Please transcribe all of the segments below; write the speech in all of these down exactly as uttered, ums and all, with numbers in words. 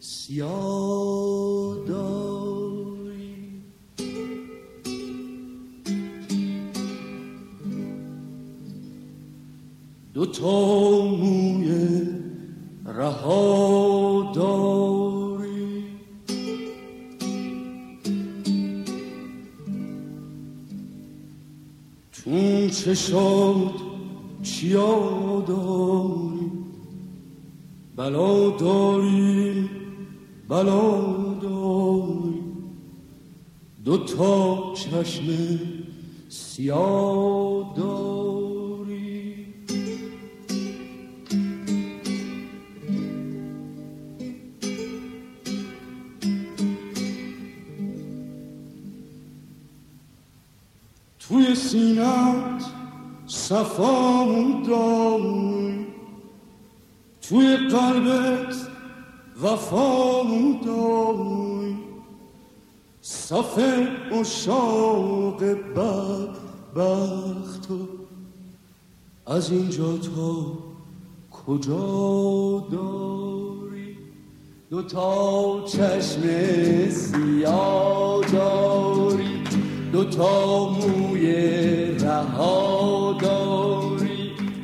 سیاه داری. دو تا موی رها داری، چون چشات چیا داری، بلا داری بلا داری. دو تا چشم سیاه داری. توی سینت صفا داری، توی قلبت وفا داری. صف عشاق بدبخت از اینجا تا کجا داری. دو تا چشم سیاه داری، دو تا موی رها داری.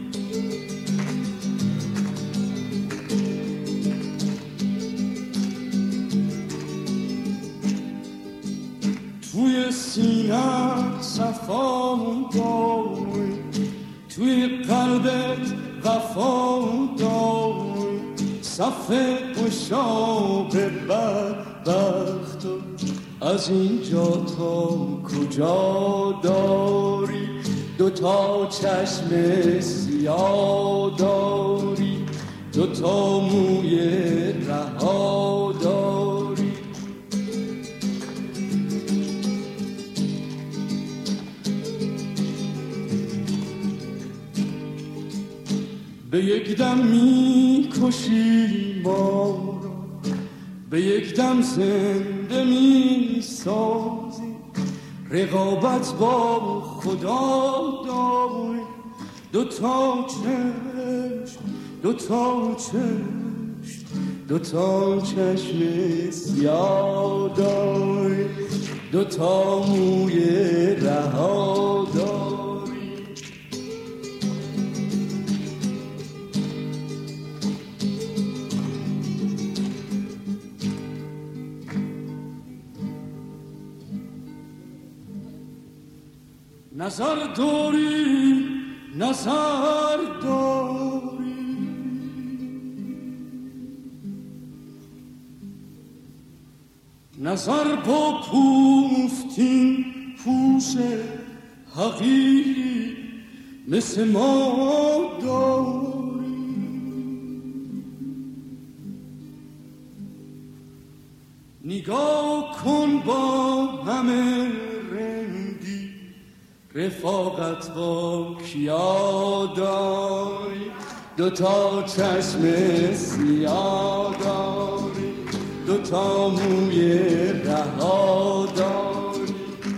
توی سینه‌ت صفا داری، توی قلبت وفا داری. صف عشاق بدبخت از اینجا تا کجا داری. دو تا چشم سیاه داری، دو تا موی رها داری. به یک دم می‌کشی ما را، به یک دم زنده می‌سازی. رقابت با خدا داری، دو تا چشم دو تا چشم دو تا چشم سیاه داری، دو تا موی رها داری. نظر داری نظر داری، نظر با پوستین پوش حقیقی مثل ما داری. نگاه کن با همه رفاقت با کیا داری. دو تا چشم سیاه داری، دو تا موی رها داری.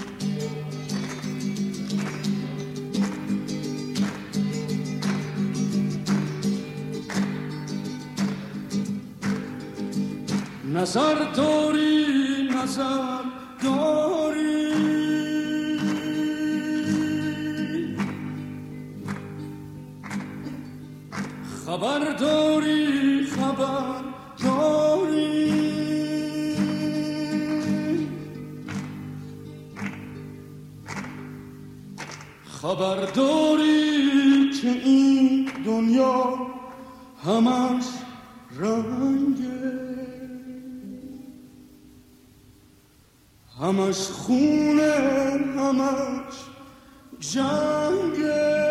نظر داری نظر داری، خبر داری خبر داری. خبر داری که این دنیا همش رنگه، همش خونه همش جنگه.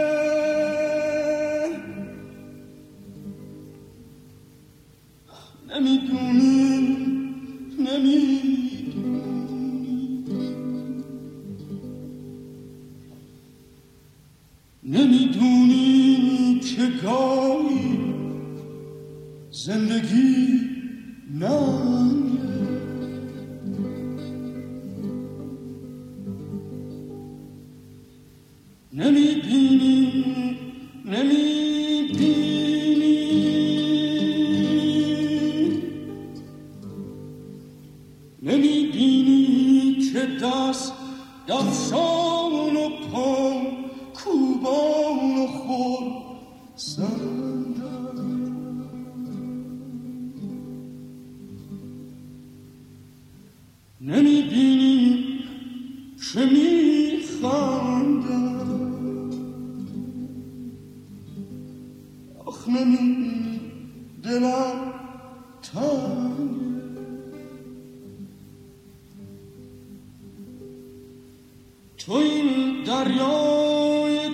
نمیدونی نمیدونی نمیدونی که گاهی زندگی ننگه. نمیبینی نمیبینی نمیبینی که دست دفشان و پا کوبان و خور سندن نمیبینی که میخندن آخ نمیبینی دلم تنگه تو این دریای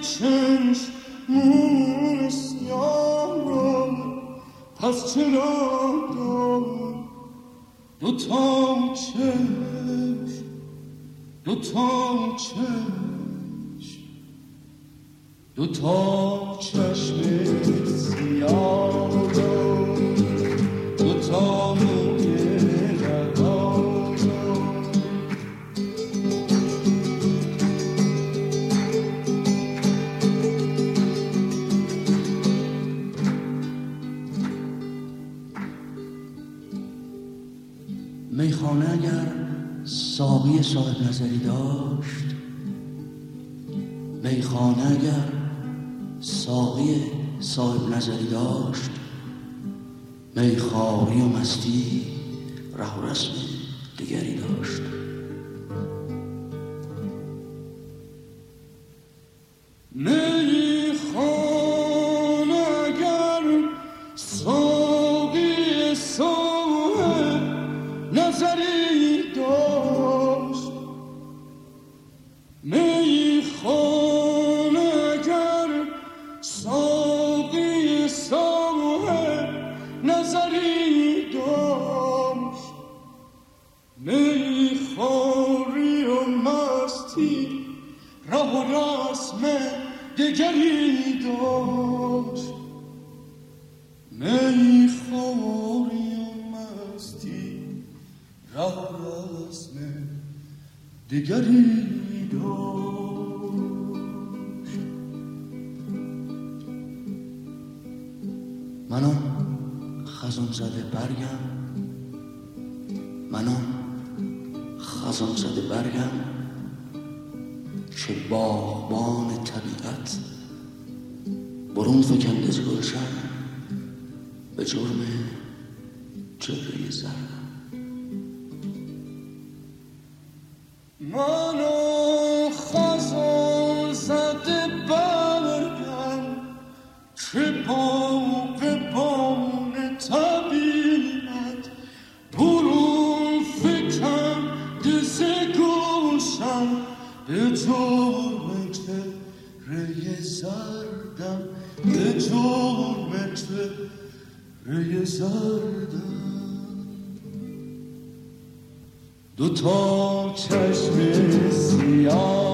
چشمون سیاه را پس چرا داری دو تا چشم دو تا چشم دو تا چشم سیاه را دو تا موی رها را میخانه اگر ساقی صاحب نظری داشت، میخانه اگر ساقی صاحب نظری داشت، میخواری و مستی ره و رسم دیگری داشت. میخانه اگر ساقی صاحب نظری داشت، میخانه اگر ساقی صاحب نظری داشت، میخواری و مستی ره و رسم دگری داشت. میخواری و مستی ره و رسم دگری داشت. من آن خزان زده برگم، من آن خزان زده برگم که باغبان طبیعت برون فکنده از گلشن به جرم چهره زردم. من آن خزان زده برگم که باغبان طبیعت برون فکنده ز گلشن به جرم چهره زردم، به جرم چهره زردم. دو تا چشم سیاه